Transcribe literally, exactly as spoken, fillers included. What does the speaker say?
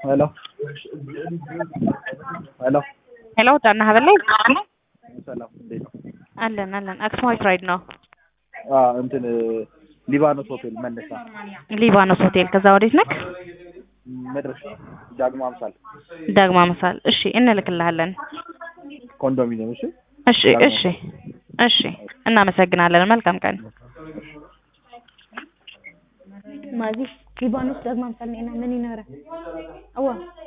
Hello. Hello. Hello, ጣና ሀበላይ ሰላም እንዴት ነው? አለን አለን አክሱማዊት ራይድ ነው። አ እንትን ሊባኖስ ሆቴል መነሻ ሊባኖስ ሆቴል ከዛ ወዴት ነክ? መድረሻ ዳግማ አምሳል ዳግማ አምሳል። እሺ እንልክልሃለን። ኮንዶሚኒየም እሺ እሺ እሺ እሺ እናመሰግናለን። መልካም ቀን። ማዚ ሊባኖስ ዳግማ አምሳል ነና ምን ይነራ አዋ